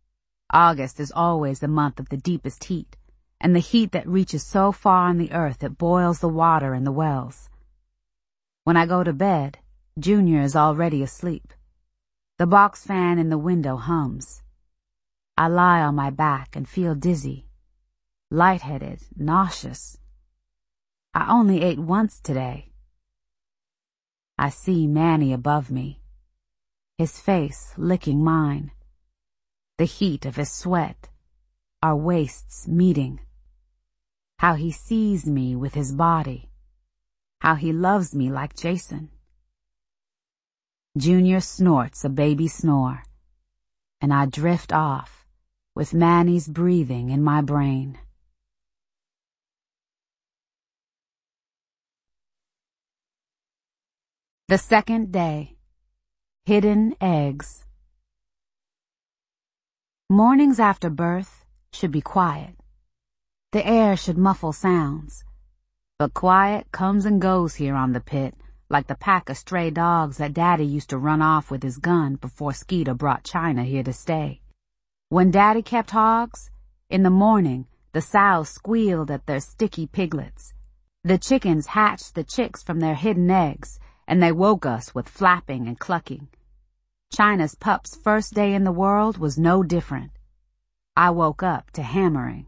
August is always the month of the deepest heat, and the heat that reaches so far on the earth it boils the water in the wells. When I go to bed, Junior is already asleep. The box fan in the window hums. I lie on my back and feel dizzy, lightheaded, nauseous. I only ate once today. I see Manny above me, his face licking mine, the heat of his sweat, our waists meeting. How he sees me with his body, how he loves me like Jason. Junior snorts a baby snore, and I drift off with Manny's breathing in my brain. The second day. Hidden eggs. Mornings after birth should be quiet. The air should muffle sounds. But quiet comes and goes here on the pit, like the pack of stray dogs that Daddy used to run off with his gun before Skeeter brought China here to stay. When Daddy kept hogs, in the morning the sows squealed at their sticky piglets. The chickens hatched the chicks from their hidden eggs, and they woke us with flapping and clucking. China's pup's first day in the world was no different. I woke up to hammering.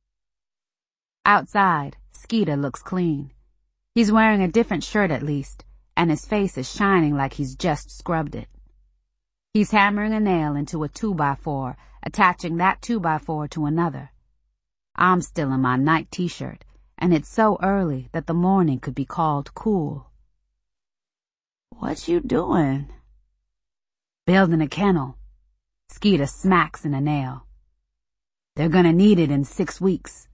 Outside, Skeeter looks clean. He's wearing a different shirt at least, and his face is shining like he's just scrubbed it. He's hammering a nail into a 2x4, attaching that 2x4 to another. I'm still in my night t-shirt, and it's so early that the morning could be called cool. "What you doing?" "Building a kennel." Skeeter smacks in a nail. "They're gonna need it in 6 weeks.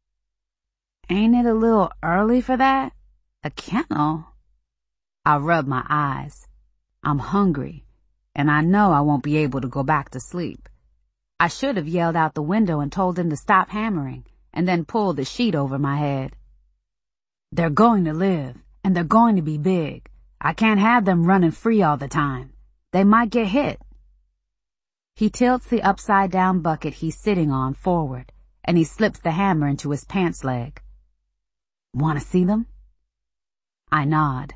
"Ain't it a little early for that? A kennel?" I rub my eyes. I'm hungry, and I know I won't be able to go back to sleep. I should have yelled out the window and told him to stop hammering, and then pulled the sheet over my head. "They're going to live, and they're going to be big. I can't have them running free all the time. They might get hit." He tilts the upside-down bucket he's sitting on forward, and he slips the hammer into his pants leg. "Want to see them?" I nod.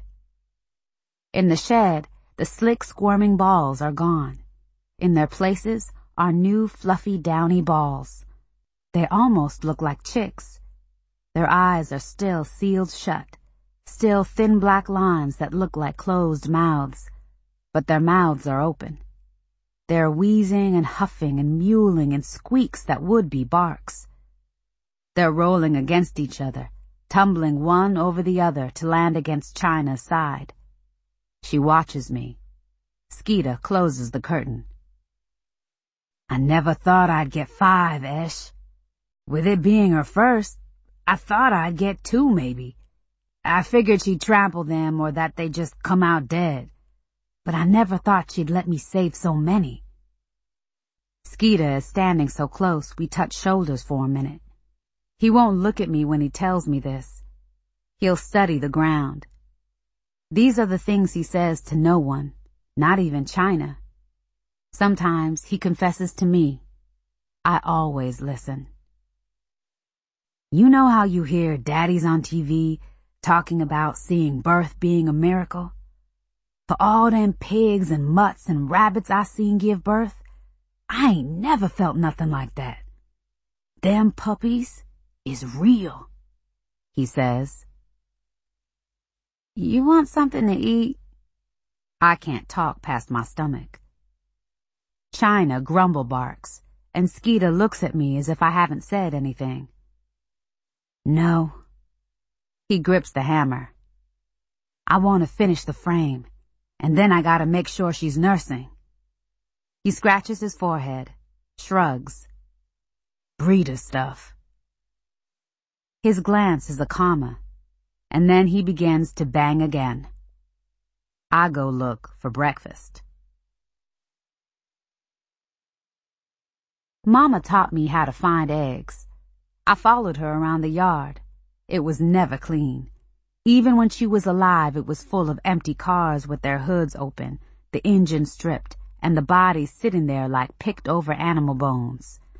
In the shed, the slick, squirming balls are gone. In their places are new, fluffy, downy balls. They almost look like chicks. Their eyes are still sealed shut, still thin black lines that look like closed mouths, but their mouths are open. They're wheezing and huffing and mewling in squeaks that would be barks. They're rolling against each other, tumbling one over the other to land against China's side. She watches me. Skeeter closes the curtain. "I never thought I'd get 5, Esh. With it being her first, I thought I'd get 2 maybe. I figured she'd trample them or that they'd just come out dead. But I never thought she'd let me save so many." Skeeter is standing so close we touch shoulders for a minute. He won't look at me when he tells me this. He'll study the ground. These are the things he says to no one, not even China. Sometimes he confesses to me. I always listen. "You know how you hear daddies on TV talking about seeing birth being a miracle? For all them pigs and mutts and rabbits I seen give birth, I ain't never felt nothing like that. Them puppies is real," he says. "You want something to eat?" I can't talk past my stomach. China grumble barks, and Skeeter looks at me as if I haven't said anything. "No." He grips the hammer. "I want to finish the frame, and then I gotta make sure she's nursing." He scratches his forehead, shrugs. "Breeder stuff." His glance is a comma, and then he begins to bang again. I go look for breakfast. Mama taught me how to find eggs. I followed her around the yard. It was never clean. Even when she was alive, it was full of empty cars with their hoods open, the engine stripped, and the bodies sitting there like picked-over animal bones.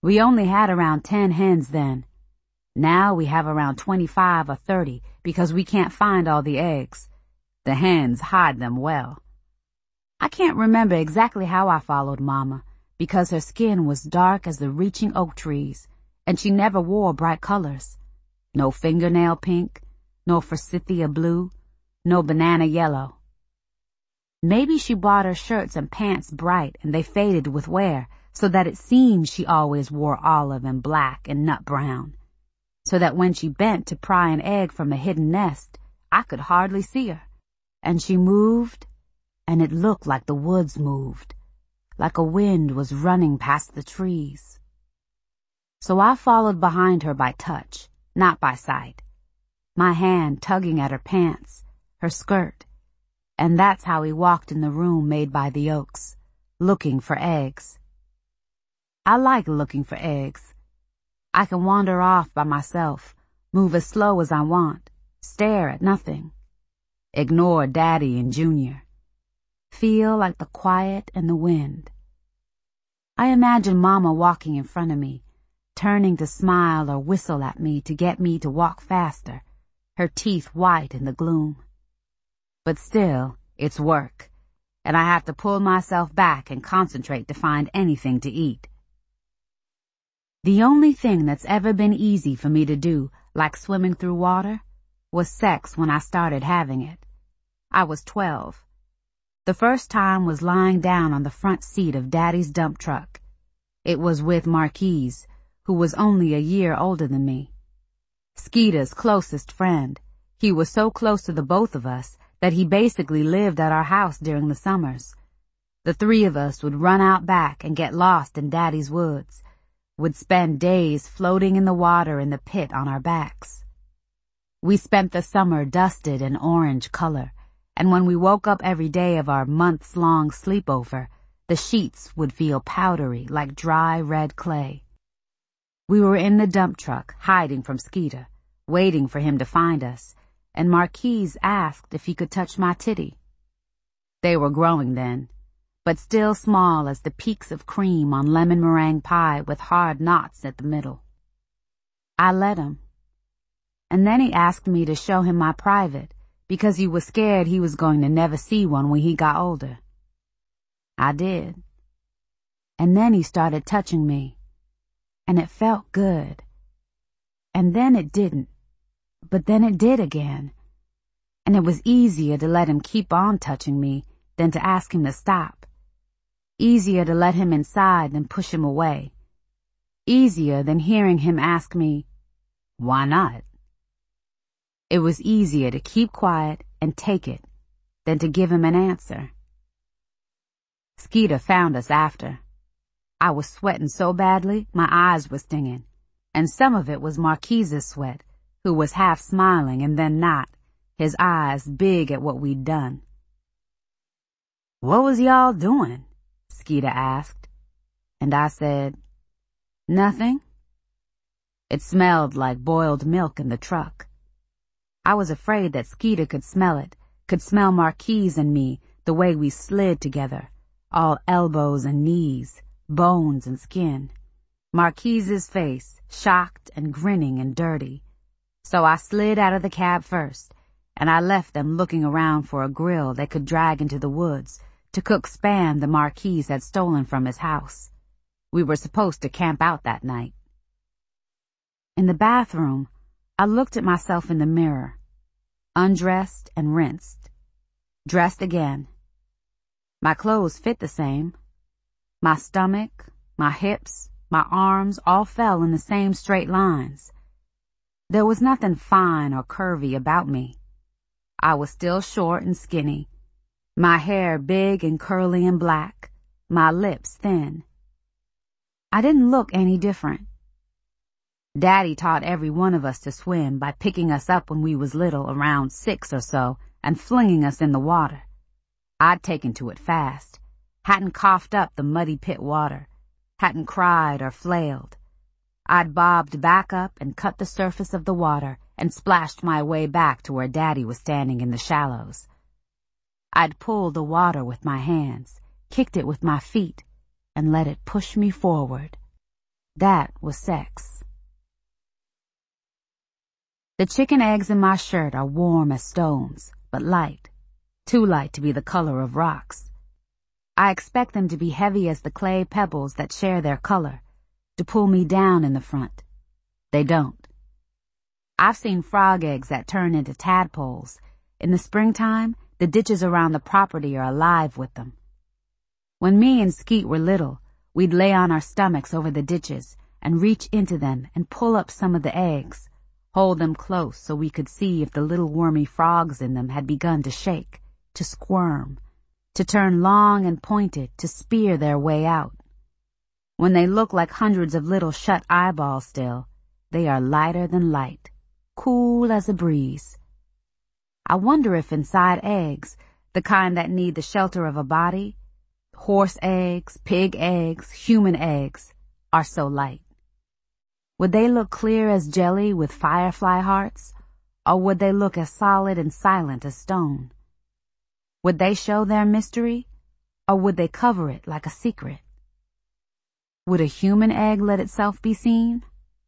We only had around 10 hens then. Now we have around 25 or 30 because we can't find all the eggs. The hens hide them well. I can't remember exactly how I followed Mama, because her skin was dark as the reaching oak trees, and she never wore bright colors. No fingernail pink, no forsythia blue, no banana yellow. Maybe she bought her shirts and pants bright and they faded with wear, so that it seemed she always wore olive and black and nut brown, so that when she bent to pry an egg from a hidden nest, I could hardly see her, and she moved, and it looked like the woods moved, like a wind was running past the trees. So I followed behind her by touch, not by sight, my hand tugging at her pants, her skirt, and that's how we walked in the room made by the oaks, looking for eggs. I like looking for eggs. I can wander off by myself, move as slow as I want, stare at nothing, ignore Daddy and Junior, feel like the quiet and the wind. I imagine Mama walking in front of me, turning to smile or whistle at me to get me to walk faster, her teeth white in the gloom. But still, it's work, and I have to pull myself back and concentrate to find anything to eat. The only thing that's ever been easy for me to do, like swimming through water, was sex when I started having it. I was 12. The first time was lying down on the front seat of Daddy's dump truck. It was with Marquise, who was only a year older than me. Skeeter's closest friend. He was so close to the both of us that he basically lived at our house during the summers. The three of us would run out back and get lost in Daddy's woods, would spend days floating in the water in the pit on our backs. We spent the summer dusted in orange color, and when we woke up every day of our months-long sleepover, the sheets would feel powdery like dry red clay. We were in the dump truck, hiding from Skeeter, waiting for him to find us, and Marquise asked if he could touch my titty. They were growing then, but still small as the peaks of cream on lemon meringue pie with hard knots at the middle. I let him. And then he asked me to show him my private, because he was scared he was going to never see one when he got older. I did. And then he started touching me, and it felt good. And then it didn't, but then it did again. And it was easier to let him keep on touching me than to ask him to stop. Easier to let him inside than push him away. Easier than hearing him ask me, "Why not?" It was easier to keep quiet and take it than to give him an answer. Skeeter found us after. I was sweating so badly my eyes were stinging, and some of it was Marquise's sweat, who was half smiling and then not, his eyes big at what we'd done. "What was y'all doing?" Skeeter asked, and I said, "Nothing." It smelled like boiled milk in the truck. I was afraid that Skeeter could smell it, could smell Marquise and me the way we slid together, all elbows and knees, bones and skin. Marquise's face, shocked and grinning and dirty. So I slid out of the cab first, and I left them looking around for a grill they could drag into the woods to cook Spam the Marquise had stolen from his house. We were supposed to camp out that night. In the bathroom, I looked at myself in the mirror, undressed and rinsed, dressed again. My clothes fit the same. My stomach, my hips, my arms all fell in the same straight lines. There was nothing fine or curvy about me. I was still short and skinny, my hair big and curly and black, my lips thin. I didn't look any different. Daddy taught every one of us to swim by picking us up when we was little, around 6 or so, and flinging us in the water. I'd taken to it fast, hadn't coughed up the muddy pit water, hadn't cried or flailed. I'd bobbed back up and cut the surface of the water and splashed my way back to where Daddy was standing in the shallows. I'd pulled the water with my hands, kicked it with my feet, and let it push me forward. That was sex. The chicken eggs in my shirt are warm as stones, but light. Too light to be the color of rocks. I expect them to be heavy as the clay pebbles that share their color, to pull me down in the front. They don't. I've seen frog eggs that turn into tadpoles. In the springtime, the ditches around the property are alive with them. When me and Skeet were little, we'd lay on our stomachs over the ditches and reach into them and pull up some of the eggs, hold them close so we could see if the little wormy frogs in them had begun to shake, to squirm, to turn long and pointed to spear their way out. When they look like hundreds of little shut eyeballs still, they are lighter than light, cool as a breeze. I wonder if inside eggs, the kind that need the shelter of a body, horse eggs, pig eggs, human eggs, are so light. Would they look clear as jelly with firefly hearts, or would they look as solid and silent as stone? Would they show their mystery, or would they cover it like a secret? Would a human egg let itself be seen?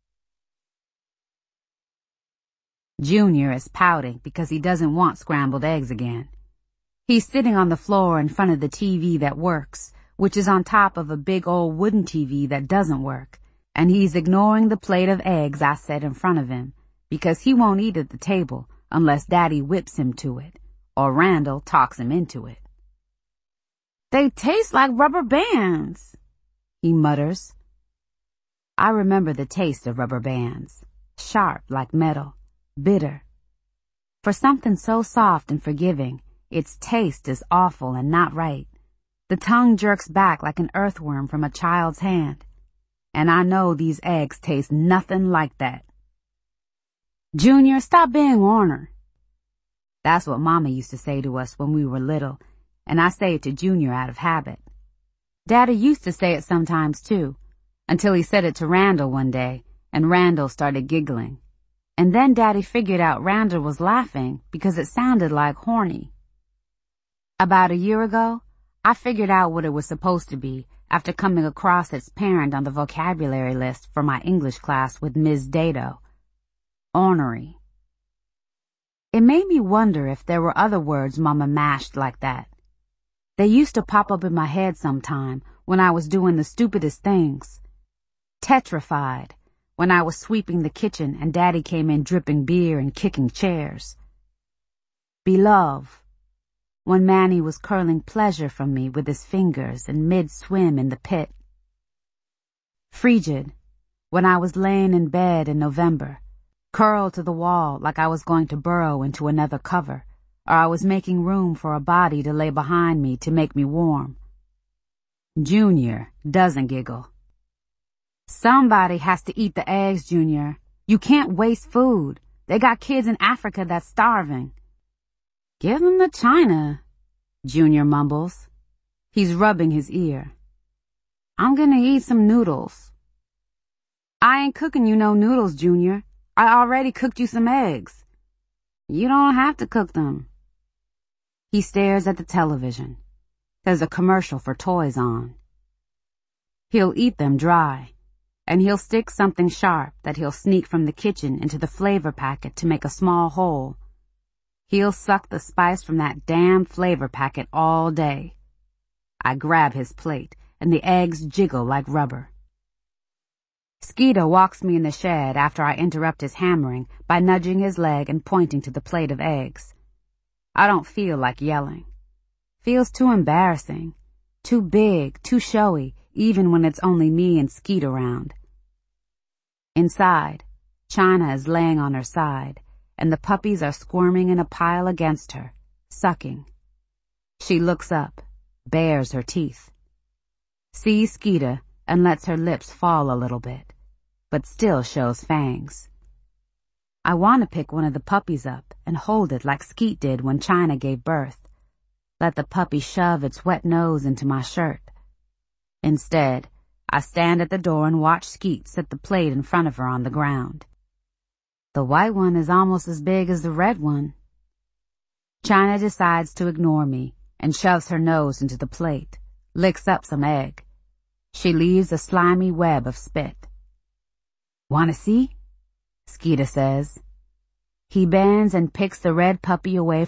Junior is pouting because he doesn't want scrambled eggs again. He's sitting on the floor in front of the TV that works, which is on top of a big old wooden TV that doesn't work, and he's ignoring the plate of eggs I set in front of him because he won't eat at the table unless Daddy whips him to it, or Randall talks him into it. "They taste like rubber bands," he mutters. I remember the taste of rubber bands, sharp like metal, bitter. For something so soft and forgiving, its taste is awful and not right. The tongue jerks back like an earthworm from a child's hand. And I know these eggs taste nothing like that. "Junior, stop being Warner." That's what Mama used to say to us when we were little, and I say it to Junior out of habit. Daddy used to say it sometimes too, until he said it to Randall one day, and Randall started giggling. And then Daddy figured out Randall was laughing because it sounded like horny. About a year ago, I figured out what it was supposed to be after coming across its parent on the vocabulary list for my English class with Ms. Dado. Ornery. It made me wonder if there were other words Mama mashed like that. They used to pop up in my head sometime when I was doing the stupidest things. Tetrified, when I was sweeping the kitchen and Daddy came in dripping beer and kicking chairs. Beloved, when Manny was curling pleasure from me with his fingers in mid-swim in the pit. Frigid, when I was laying in bed in November, curled to the wall like I was going to burrow into another cover, or I was making room for a body to lay behind me to make me warm. Junior doesn't giggle. "Somebody has to eat the eggs, Junior. You can't waste food. They got kids in Africa that's starving." "Give them to China," Junior mumbles. He's rubbing his ear. "I'm gonna eat some noodles." "I ain't cooking you no noodles, Junior. I already cooked you some eggs." "You don't have to cook them." He stares at the television. There's a commercial for toys on. He'll eat them dry, and he'll stick something sharp that he'll sneak from the kitchen into the flavor packet to make a small hole. He'll suck the spice from that damn flavor packet all day. I grab his plate, and the eggs jiggle like rubber. Skeeter walks me in the shed after I interrupt his hammering by nudging his leg and pointing to the plate of eggs. I don't feel like yelling. Feels too embarrassing, too big, too showy, even when it's only me and Skeet around. Inside, China is laying on her side, and the puppies are squirming in a pile against her, sucking. She looks up, bares her teeth, sees Skeeter, and lets her lips fall a little bit, but still shows fangs. I want to pick one of the puppies up and hold it like Skeet did when China gave birth. Let the puppy shove its wet nose into my shirt. Instead, I stand at the door and watch Skeet set the plate in front of her on the ground. The white one is almost as big as the red one. China decides to ignore me and shoves her nose into the plate, licks up some egg. She leaves a slimy web of spit. "Want to see?" Skeeter says. He bends and picks the red puppy away